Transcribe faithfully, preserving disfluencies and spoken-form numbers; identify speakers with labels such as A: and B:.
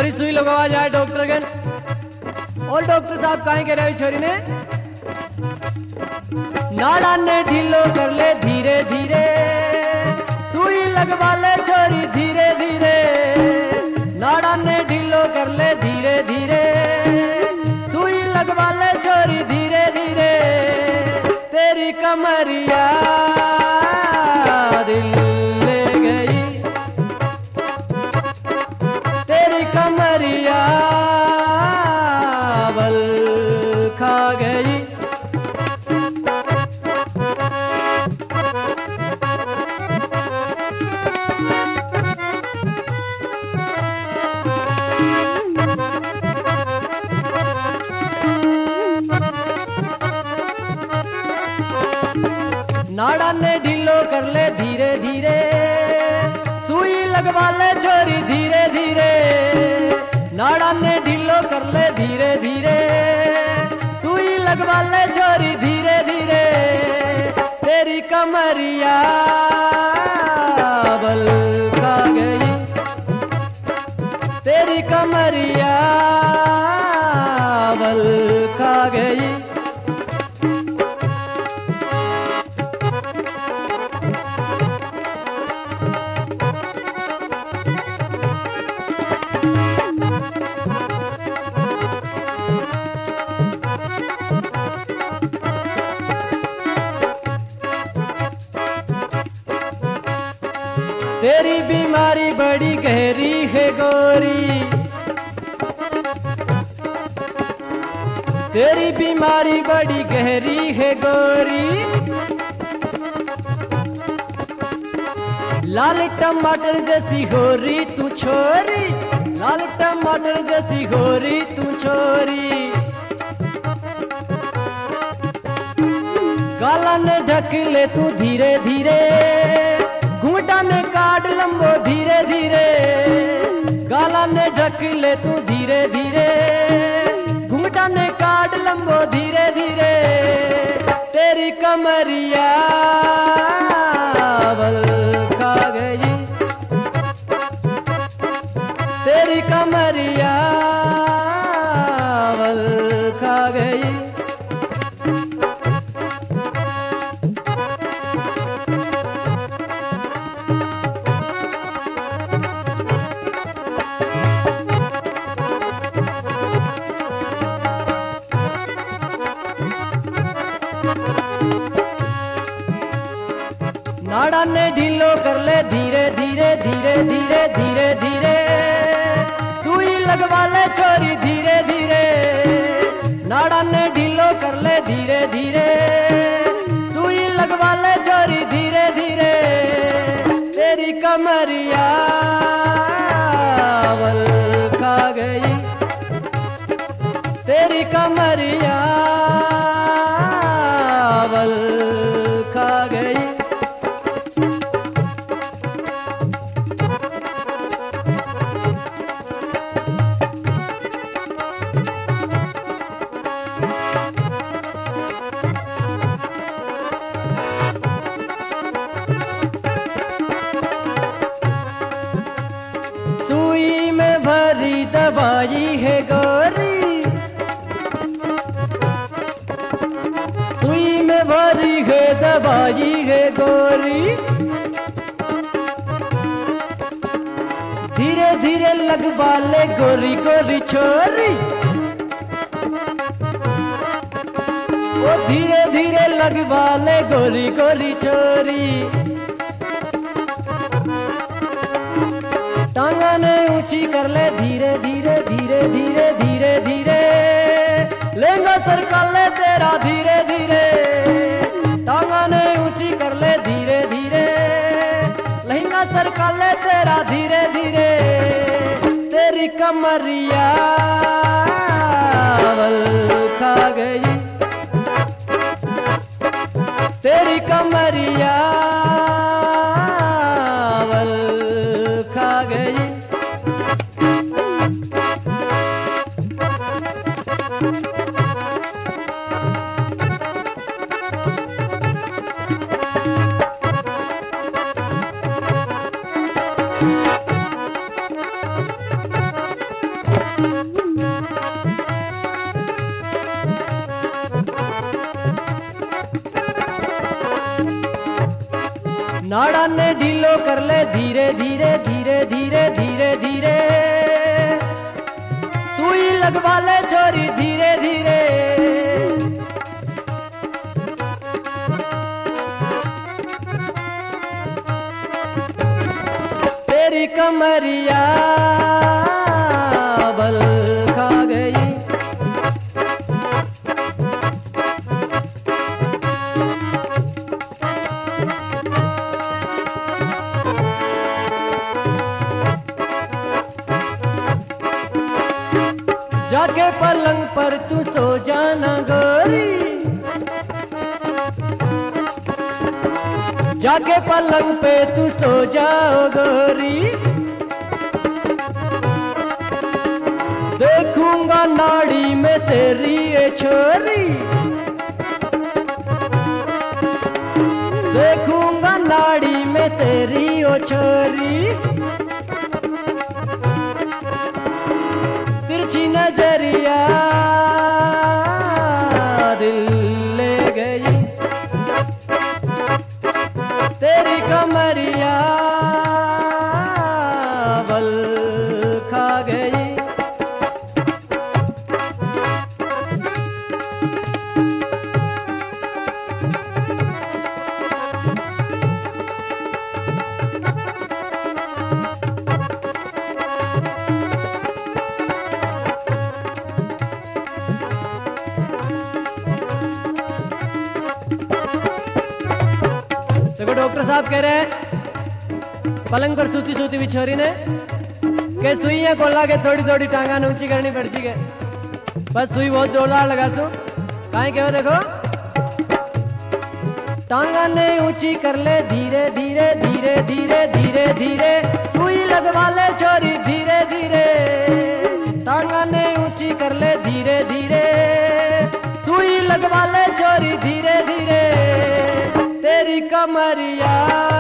A: छोरी सुई लगवा जाए डॉक्टर गन। और डॉक्टर साहब काहे कह रहे छोरी ने नाड़ा ने ढीलो कर ले धीरे धीरे, सुई लगवा ले छोरी धीरे धीरे, नाड़ा ने ढीलो कर ले धीरे धीरे, सुई लगवा ले छोरी धीरे धीरे, तेरी कमरिया दिल ले गई, तेरी कमरिया बल खा गई। नाड़ा ने ढीलो कर ले धीरे धीरे, सुई लगवा ले छोरी धीरे धीरे, नाड़ा ने ढीलो कर ले धीरे धीरे, सुई लगवा ले छोरी धीरे धीरे, तेरी कमरिया बल खा गई, तेरी कमरिया बल खा गई। तेरी बीमारी बड़ी गहरी है गोरी, तेरी बीमारी बड़ी गहरी है गोरी, लाल टमाटर जैसी हो रही तू छोरी, लाल टमाटर जैसी हो रही तू छोरी, गाला ने ढक ले तू धीरे धीरे, घूंटा ने काट लंबो धीरे धीरे, गाला ने ढक ले तू धीरे धीरे, घूंटा ने काट लंबो धीरे धीरे, तेरी कमरिया बल खा गई, तेरी कमरिया बल खा गई। नाड़ा ने ढीलो कर ले धीरे धीरे धीरे धीरे धीरे धीरे, सुई लगवा ले छोरी धीरे धीरे, नाड़ा ने ढीलो कर ले धीरे धीरे, सुई लगवा ले छोरी धीरे धीरे, तेरी कमरिया बल खा गई, तेरी कमरिया बल खा गई। सुई में भरी दवाई है गोरी, सुई में भरी है दवाई है गोरी, धीरे धीरे लगवा ले गोरी गोरी छोरी, ओ धीरे धीरे लगवा ले गोरी गोरी छोरी, टांगा ने ऊंची कर ले धीरे धीरे धीरे धीरे धीरे धीरे, लहंगा सरका ले तेरा धीरे धीरे, टांगा ने ऊंची कर ले धीरे धीरे, लहंगा सरका ले तेरा धीरे धीरे, तेरी कमरिया बल खा गई, तेरी कमरिया बल खा गई। नाड़ा ने ढीलो कर ले धीरे धीरे धीरे धीरे धीरे धीरे सुई लगवा ले छोरी धीरे धीरे तेरी कमरिया बल खा गई जाके पलंग पर तू सो जाना गोरी जाके पलंग पे तू सो जाओ गोरी देखूंगा नाड़ी में तेरी ये छोरी देखूंगा नाड़ी में तेरी ओ छोरी तिरछी नजरिया दिल ले गई तेरी कमरिया बल खा गई देखो डॉक्टर साहब कह रहे हैं पलंग पर सूती सूती भी छोरी ने के सुइयां को लागे थोड़ी थोड़ी टांगा ने ऊंची करनी पड़ सी के बस सुई बहुत जोरदार लगा सू काहे के देखो टांगा ने ऊंची कर ले धीरे धीरे धीरे धीरे धीरे धीरे सुई लगवा ले छोरी धीरे धीरे टांगा ने ऊंची कर ले धीरे धीरे सुई लगवा ले छोरी धीरे धीरे तेरी कमरिया